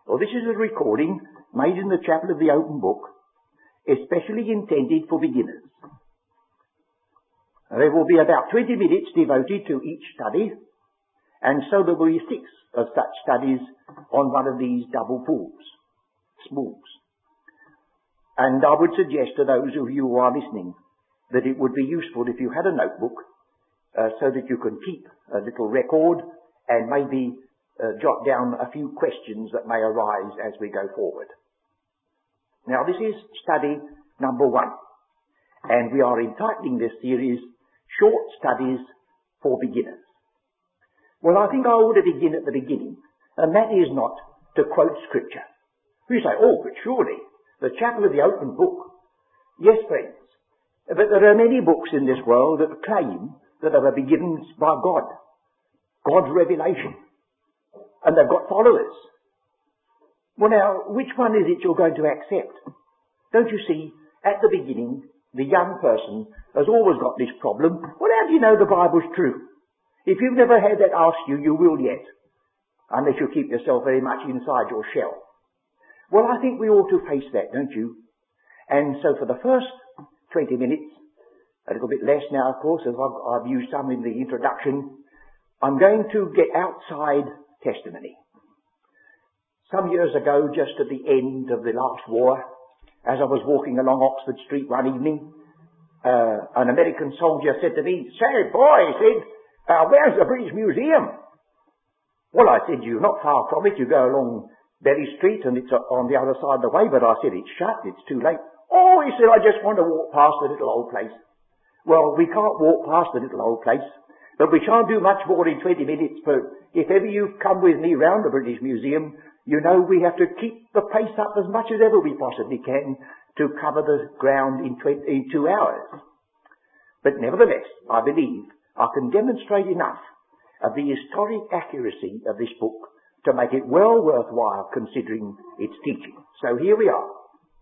Well, this is a recording made in the Chapel of the Open Book, especially intended for beginners. There will be about 20 minutes devoted to each study, and so there will be 6 of such studies on one of these double spools. And I would suggest to those of you who are listening that it would be useful if you had a notebook so that you can keep a little record and maybe jot down a few questions that may arise as we go forward. Now, this is study number 1, and we are entitling this series Short Studies for Beginners. Well, I think I ought to begin at the beginning, and that is not to quote Scripture. You say, oh, but surely, the Chapel of the Open Book. Yes, friends, but there are many books in this world that claim that they were given by God, God's revelation, and they've got followers. Well, now, which one is it you're going to accept? Don't you see, at the beginning, the young person has always got this problem. Well, how do you know the Bible's true? If you've never had that asked you, you will yet, unless you keep yourself very much inside your shell. Well, I think we ought to face that, don't you? And so for the first 20 minutes, a little bit less now, of course, as I've used some in the introduction, I'm going to get outside testimony. Some years ago, just at the end of the last war, as I was walking along Oxford Street one evening, an American soldier said to me, "Say, boy," he said, "where's the British Museum?" Well, I said, "You're not far from it. You go along Berry Street and it's on the other side of the way," but I said, "It's shut. It's too late." "Oh," he said, "I just want to walk past the little old place." Well, we can't walk past the little old place, but we shan't do much more in 20 minutes, but if ever you come with me round the British Museum, you know we have to keep the pace up as much as ever we possibly can to cover the ground in 2 hours. But nevertheless, I believe I can demonstrate enough of the historic accuracy of this book to make it well worthwhile considering its teaching. So here we are.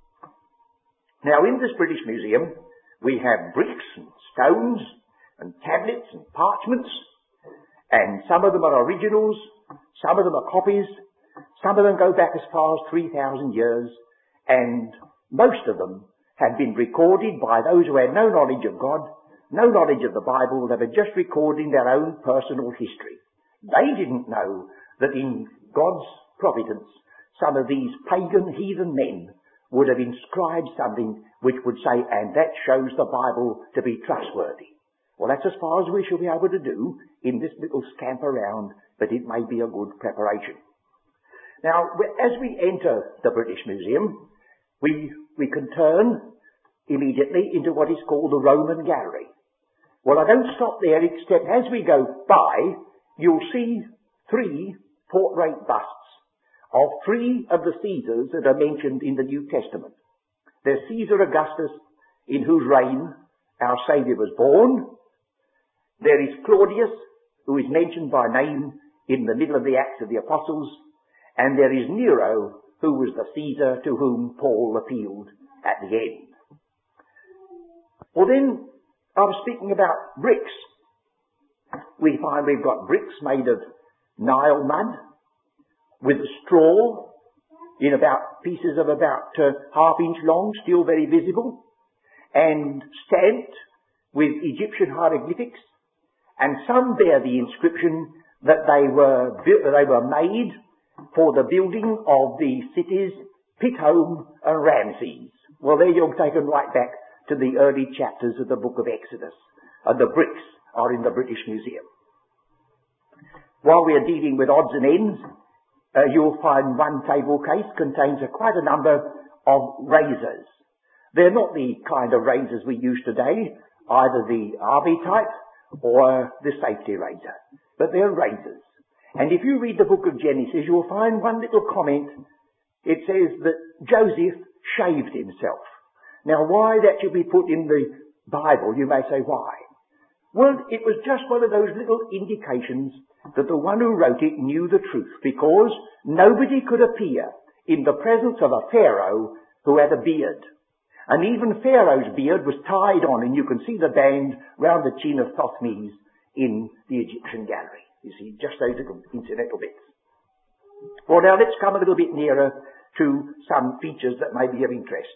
Now, in this British Museum, we have bricks and stones and tablets and parchments, and some of them are originals, some of them are copies, some of them go back as far as 3,000 years, and most of them have been recorded by those who had no knowledge of God, no knowledge of the Bible. They were just recording their own personal history. They didn't know that in God's providence, some of these pagan, heathen men would have inscribed something which would say, "And that shows the Bible to be trustworthy." Well, that's as far as we shall be able to do in this little scamp around, but it may be a good preparation. Now, as we enter the British Museum, we can turn immediately into what is called the Roman Gallery. Well, I don't stop there, except as we go by, you'll see 3 portrait busts of 3 of the Caesars that are mentioned in the New Testament. There's Caesar Augustus, in whose reign our Saviour was born. There is Claudius, who is mentioned by name in the middle of the Acts of the Apostles. And there is Nero, who was the Caesar to whom Paul appealed at the end. Well, then, I was speaking about bricks. We find we've got bricks made of Nile mud, with straw in about pieces of about half-inch long, still very visible, and stamped with Egyptian hieroglyphics, and some bear the inscription that they were made for the building of the cities Pithom and Ramses. Well, there you're taken right back to the early chapters of the book of Exodus, and the bricks are in the British Museum. While we are dealing with odds and ends, you'll find one table case contains quite a number of razors. They're not the kind of razors we use today, either the army type or the safety razor, but they're razors. And if you read the book of Genesis, you'll find one little comment. It says that Joseph shaved himself. Now, why that should be put in the Bible, you may say, why? Well, it was just one of those little indications that the one who wrote it knew the truth, because nobody could appear in the presence of a Pharaoh who had a beard. And even Pharaoh's beard was tied on, and you can see the band round the chin of Thothmes in the Egyptian gallery. You see, just those little incidental bits. Well, now let's come a little bit nearer to some features that may be of interest.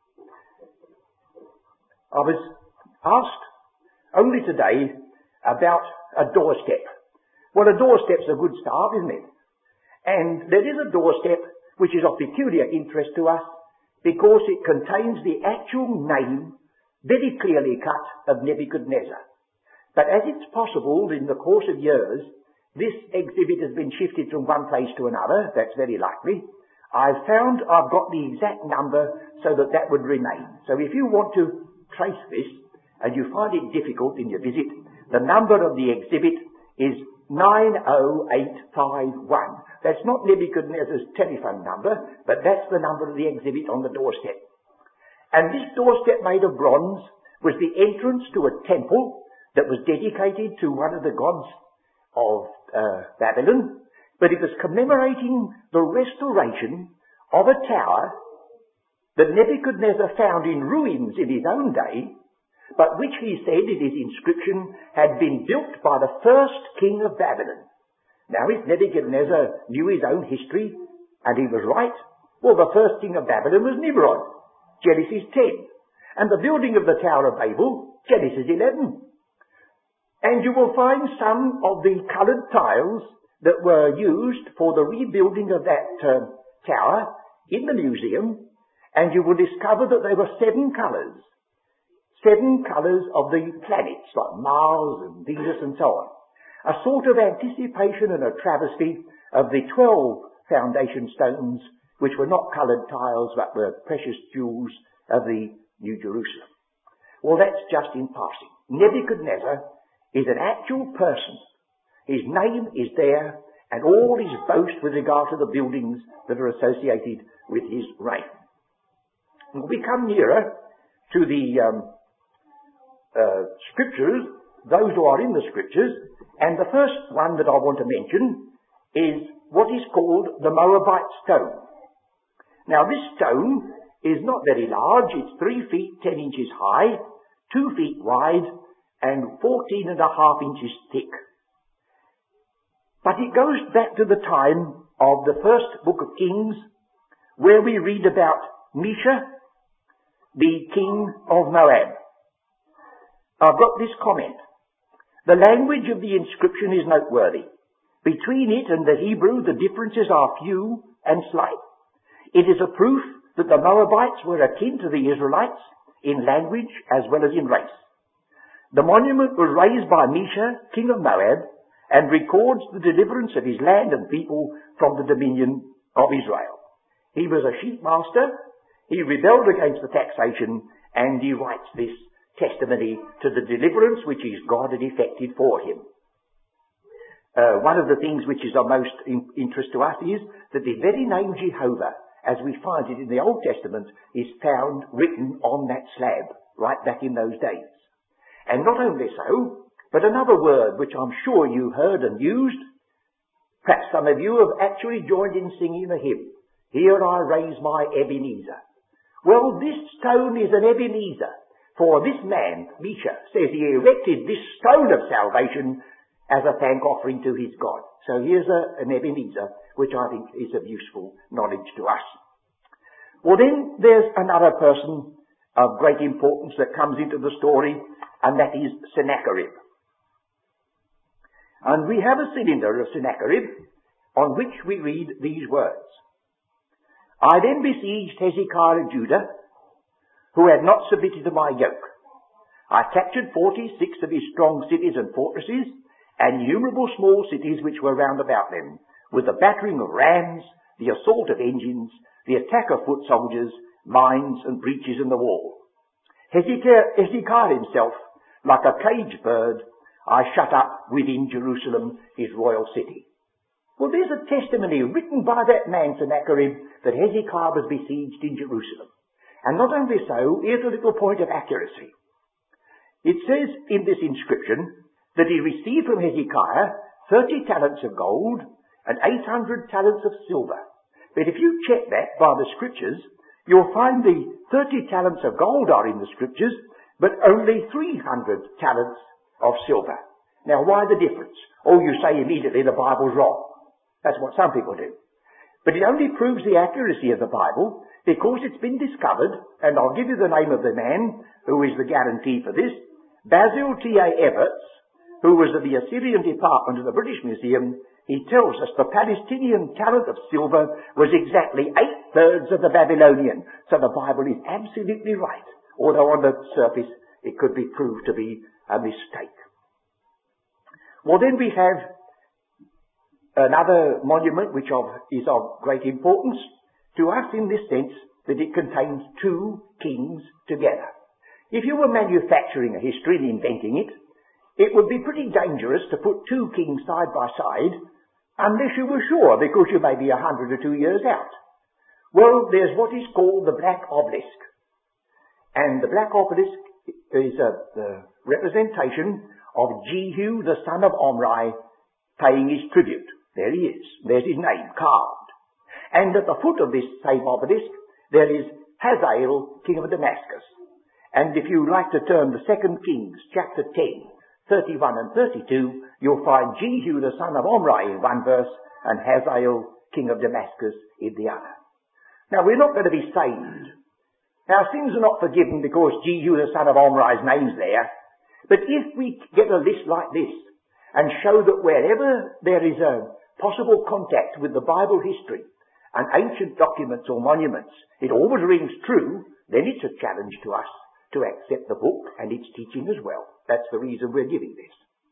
I was asked only today about a doorstep. Well, a doorstep's a good start, isn't it? And there is a doorstep which is of peculiar interest to us because it contains the actual name, very clearly cut, of Nebuchadnezzar. But as it's possible in the course of years, this exhibit has been shifted from one place to another. That's very likely. I've found I've got the exact number so that that would remain. So if you want to trace this and you find it difficult in your visit, the number of the exhibit is 90851. That's not Nebuchadnezzar's telephone number, but that's the number of the exhibit on the doorstep. And this doorstep made of bronze was the entrance to a temple that was dedicated to one of the gods of Babylon, but it was commemorating the restoration of a tower that Nebuchadnezzar found in ruins in his own day, but which he said in his inscription had been built by the first king of Babylon. Now, if Nebuchadnezzar knew his own history, and he was right, well, the first king of Babylon was Nimrod, Genesis 10, and the building of the Tower of Babel, Genesis 11. And you will find some of the coloured tiles that were used for the rebuilding of that tower in the museum, and you will discover that there were 7 colours. 7 colours of the planets, like Mars and Venus and so on. A sort of anticipation and a travesty of the 12 foundation stones, which were not coloured tiles, but were precious jewels of the New Jerusalem. Well, that's just in passing. Nebuchadnezzar is an actual person. His name is there, and all his boast with regard to the buildings that are associated with his reign. We come nearer to the scriptures, those who are in the scriptures, and the first one that I want to mention is what is called the Moabite stone. Now, this stone is not very large. It's 3 feet 10 inches high, 2 feet wide, and 14 and a half inches thick. But it goes back to the time of the first book of Kings, where we read about Mesha, the king of Moab. I've got this comment. The language of the inscription is noteworthy. Between it and the Hebrew, the differences are few and slight. It is a proof that the Moabites were akin to the Israelites in language as well as in race. The monument was raised by Mesha, king of Moab, and records the deliverance of his land and people from the dominion of Israel. He was a sheep master. He rebelled against the taxation, and he writes this testimony to the deliverance which his God had effected for him. One of the things which is of most interest to us is that the very name Jehovah, as we find it in the Old Testament, is found written on that slab right back in those days. And not only so, but another word which I'm sure you heard and used, perhaps some of you have actually joined in singing the hymn, Here I Raise My Ebenezer. Well, this stone is an Ebenezer. For this man, Mesha, says he erected this stone of salvation as a thank offering to his God. So here's an Ebenezer, which I think is of useful knowledge to us. Well, then there's another person of great importance that comes into the story, and that is Sennacherib. And we have a cylinder of Sennacherib on which we read these words. I then besieged Hezekiah of Judah, who had not submitted to my yoke. I captured 46 of his strong cities and fortresses, and innumerable small cities which were round about them, with the battering of rams, the assault of engines, the attack of foot soldiers, mines and breaches in the wall. Hezekiah himself, like a caged bird, I shut up within Jerusalem, his royal city. Well, there's a testimony written by that man Sennacherib that Hezekiah was besieged in Jerusalem. And not only so, here's a little point of accuracy. It says in this inscription that he received from Hezekiah 30 talents of gold and 800 talents of silver. But if you check that by the scriptures, you'll find the 30 talents of gold are in the scriptures, but only 300 talents of silver. Now, why the difference? Oh, you say immediately the Bible's wrong. That's what some people do. But it only proves the accuracy of the Bible because it's been discovered, and I'll give you the name of the man who is the guarantee for this, Basil T.A. Evarts, who was of the Assyrian department of the British Museum. He tells us the Palestinian talent of silver was exactly 8/3 of the Babylonian. So the Bible is absolutely right, although on the surface it could be proved to be a mistake. Well, then we have another monument which is of great importance to us in this sense that it contains two kings together. If you were manufacturing a history and inventing it, it would be pretty dangerous to put two kings side by side unless you were sure, because you may be 100 or 2 years out. Well, there's what is called the Black Obelisk. And the Black Obelisk is the representation of Jehu, the son of Omri, paying his tribute. There he is. There's his name carved. And at the foot of this same obelisk, there is Hazael, king of Damascus. And if you like to turn to 2 Kings, chapter 10, 31 and 32, you'll find Jehu, the son of Omri, in one verse, and Hazael, king of Damascus, in the other. Now, we're not going to be saved. Our sins are not forgiven because Jehu, the son of Omri's name's there. But if we get a list like this and show that wherever there is a possible contact with the Bible history and ancient documents or monuments, it always rings true, then it's a challenge to us to accept the book and its teaching as well. That's the reason we're giving this.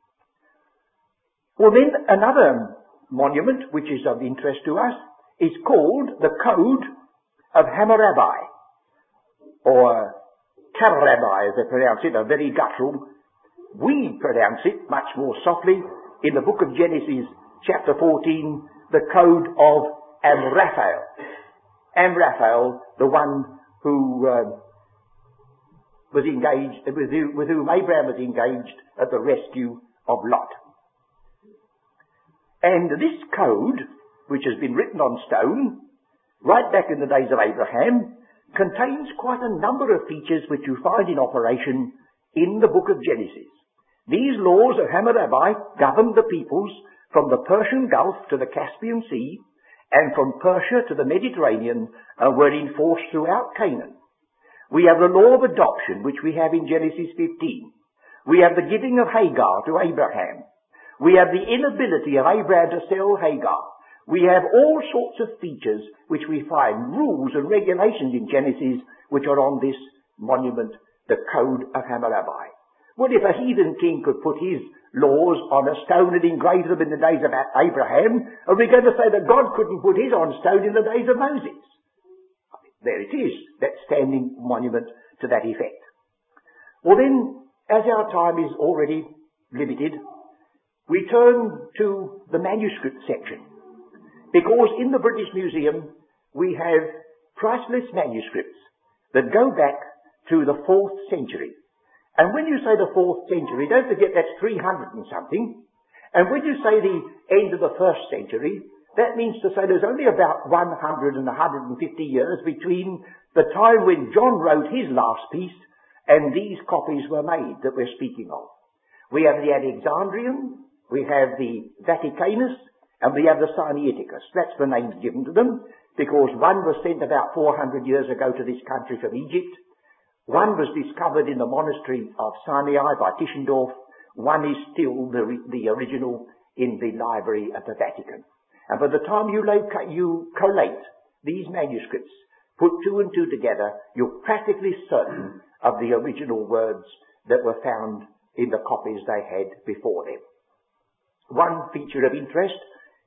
Well, then another monument which is of interest to us is called the Code of Hammurabi, or Kararabi as they pronounce it, a very guttural. We pronounce it much more softly in the book of Genesis chapter 14, the Code of Amraphel. Amraphel, the one who was engaged, with whom Abraham was engaged at the rescue of Lot. And this code, which has been written on stone, right back in the days of Abraham, contains quite a number of features which you find in operation in the book of Genesis. These laws of Hammurabi governed the peoples from the Persian Gulf to the Caspian Sea, and from Persia to the Mediterranean, were enforced throughout Canaan. We have the law of adoption, which we have in Genesis 15. We have the giving of Hagar to Abraham. We have the inability of Abraham to sell Hagar. We have all sorts of features which we find, rules and regulations in Genesis, which are on this monument, the Code of Hammurabi. Well, if a heathen king could put his laws on a stone and engrave them in the days of Abraham, are we going to say that God couldn't put his on stone in the days of Moses? There it is, that standing monument to that effect. Well then, as our time is already limited, we turn to the manuscript section. Because in the British Museum, we have priceless manuscripts that go back to the 4th century. And when you say the 4th century, don't forget that's 300 and something. And when you say the end of the 1st century, that means to say there's only about 100 and 150 years between the time when John wrote his last piece and these copies were made that we're speaking of. We have the Alexandrian, we have the Vaticanus, and we have the Sinaiticus. That's the names given to them, because one was sent about 400 years ago to this country from Egypt. One was discovered in the monastery of Sinai by Tischendorf. One is still the original in the library of the Vatican. And by the time you collate these manuscripts, put 2 and 2 together, you're practically certain of the original words that were found in the copies they had before them. One feature of interest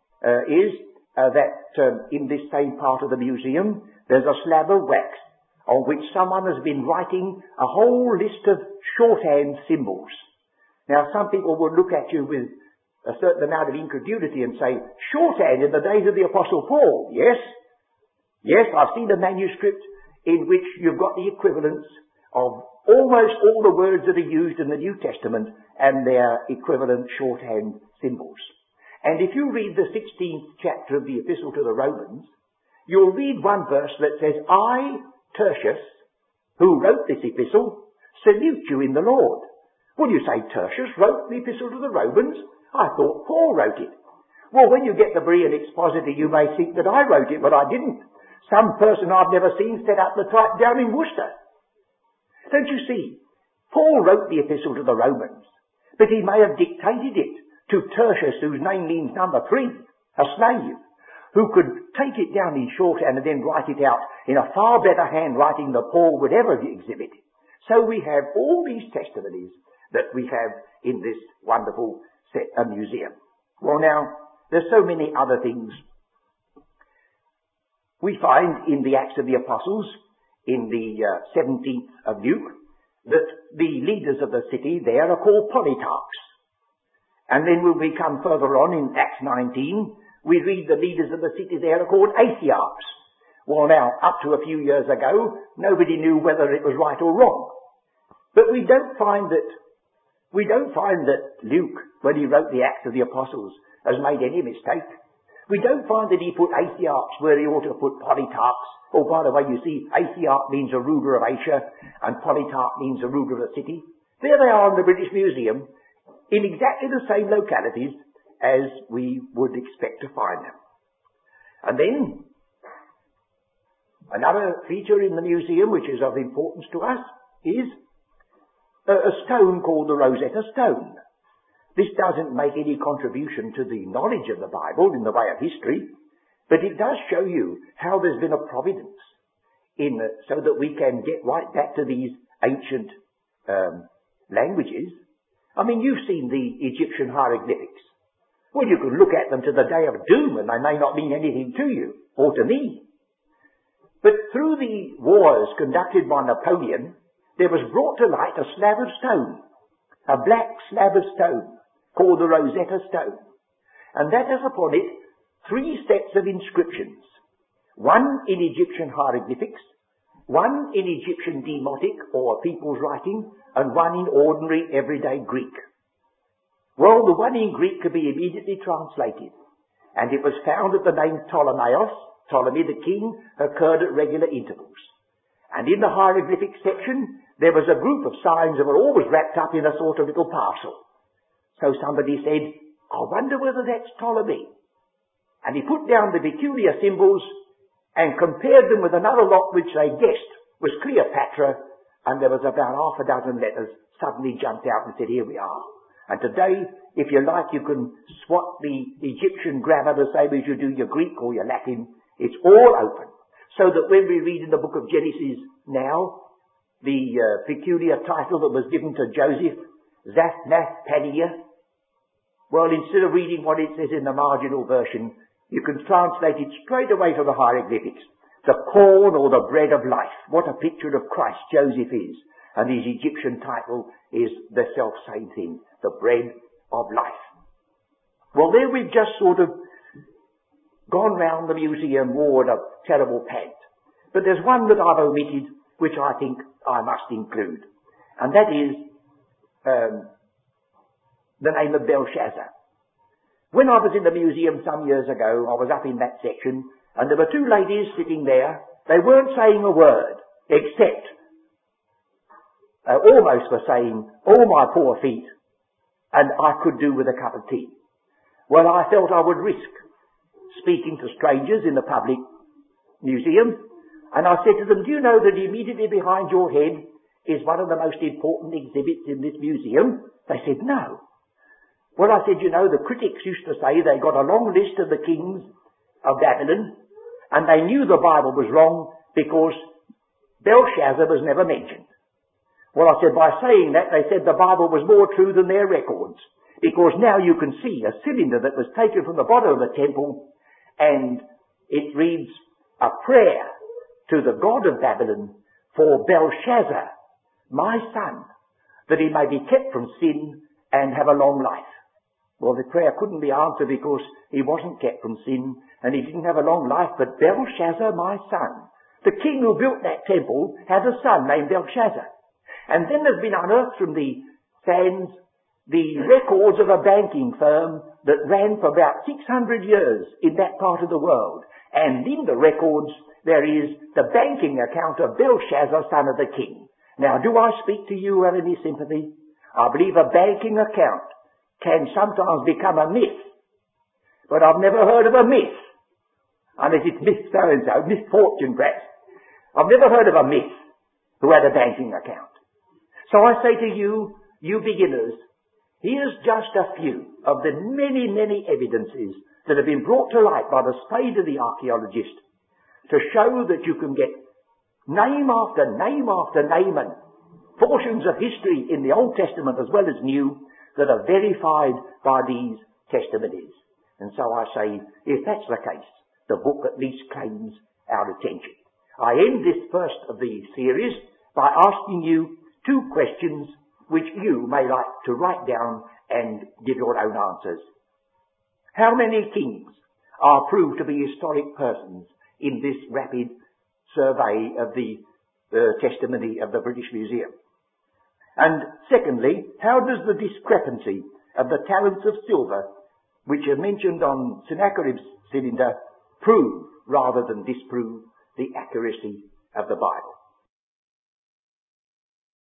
is that in this same part of the museum, there's a slab of wax on which someone has been writing a whole list of shorthand symbols. Now, some people will look at you with a certain amount of incredulity and say, shorthand in the days of the Apostle Paul. Yes, I've seen a manuscript in which you've got the equivalents of almost all the words that are used in the New Testament and their equivalent shorthand symbols. And if you read the 16th chapter of the Epistle to the Romans, you'll read one verse that says, I, Tertius, who wrote this epistle, salute you in the Lord. Well, you say Tertius wrote the Epistle to the Romans? I thought Paul wrote it. Well, when you get the Berean Expositor, you may think that I wrote it, but I didn't. Some person I've never seen set up the type down in Worcester. Don't you see? Paul wrote the epistle to the Romans, but he may have dictated it to Tertius, whose name means number 3, a slave, who could take it down in shorthand and then write it out in a far better handwriting than Paul would ever exhibit. So we have all these testimonies that we have in this wonderful museum. Well, now, there's so many other things. We find in the Acts of the Apostles, in the 17th of Luke, that the leaders of the city there are called politarchs. And then when we come further on in Acts 19, we read the leaders of the city there are called asiarchs. Well, now, up to a few years ago, nobody knew whether it was right or wrong. But we don't find that Luke, when he wrote the Acts of the Apostles, has made any mistake. We don't find that he put asiarchs where he ought to put politarchs. Oh, by the way, you see, asiarch means a ruler of Asia, and politarch means a ruler of a city. There they are in the British Museum, in exactly the same localities as we would expect to find them. And then, another feature in the museum which is of importance to us is a stone called the Rosetta Stone. This doesn't make any contribution to the knowledge of the Bible in the way of history, but it does show you how there's been a providence so that we can get right back to these ancient languages. I mean, you've seen the Egyptian hieroglyphics. Well, you can look at them to the day of doom and they may not mean anything to you or to me. But through the wars conducted by Napoleon, there was brought to light a slab of stone, a black slab of stone, called the Rosetta Stone. And that has upon it 3 sets of inscriptions. One in Egyptian hieroglyphics, one in Egyptian demotic, or people's writing, and one in ordinary everyday Greek. Well, the one in Greek could be immediately translated, and it was found that the name Ptolemy the king, occurred at regular intervals. And in the hieroglyphic section, there was a group of signs that were always wrapped up in a sort of little parcel. So somebody said, I wonder whether that's Ptolemy. And he put down the peculiar symbols and compared them with another lot which they guessed was Cleopatra, and there was about half a dozen letters suddenly jumped out and said, here we are. And today, if you like, you can swap the Egyptian grammar the same as you do your Greek or your Latin. It's all open. So that when we read in the book of Genesis now, the peculiar title that was given to Joseph, Zaphnath-Paneah, well, instead of reading what it says in the marginal version, you can translate it straight away from the hieroglyphics. The corn or the bread of life. What a picture of Christ Joseph is. And his Egyptian title is the self-same thing, the bread of life. Well, there we've just sort of gone round the museum ward a terrible pant. But there's one that I've omitted, which I think I must include. And that is the name of Belshazzar. When I was in the museum some years ago, I was up in that section, and there were 2 ladies sitting there. They weren't saying a word, except almost were saying, oh my poor feet, and I could do with a cup of tea. Well, I felt I would risk speaking to strangers in the public museum, and I said to them, do you know that immediately behind your head is one of the most important exhibits in this museum? They said, no. Well, I said, you know, the critics used to say they got a long list of the kings of Babylon, and they knew the Bible was wrong because Belshazzar was never mentioned. Well, I said, by saying that, they said the Bible was more true than their records, because now you can see a cylinder that was taken from the bottom of the temple, and it reads a prayer to the God of Babylon for Belshazzar, my son, that he may be kept from sin and have a long life. Well, the prayer couldn't be answered because he wasn't kept from sin and he didn't have a long life, but Belshazzar, my son. The king who built that temple had a son named Belshazzar. And then there's been unearthed from the sands the records of a banking firm that ran for about 600 years in that part of the world. And in the records there is the banking account of Belshazzar, son of the king. Now, do I speak to you with any sympathy? I believe a banking account can sometimes become a myth. but I've never heard of a Miss, unless it's Miss so-and-so, Miss Fortune perhaps. I've never heard of a Miss who had a banking account. So I say to you, you beginners, here's just a few of the many, many evidences that have been brought to light by the spade of the archaeologist to show that you can get name after name after name and portions of history in the Old Testament as well as New that are verified by these testimonies. And so I say, if that's the case, the book at least claims our attention. I end this first of the series by asking you two questions which you may like to write down and give your own answers. How many kings are proved to be historic persons in this rapid survey of the testimony of the British Museum? And secondly, how does the discrepancy of the talents of silver, which are mentioned on Sennacherib's cylinder, prove rather than disprove the accuracy of the Bible?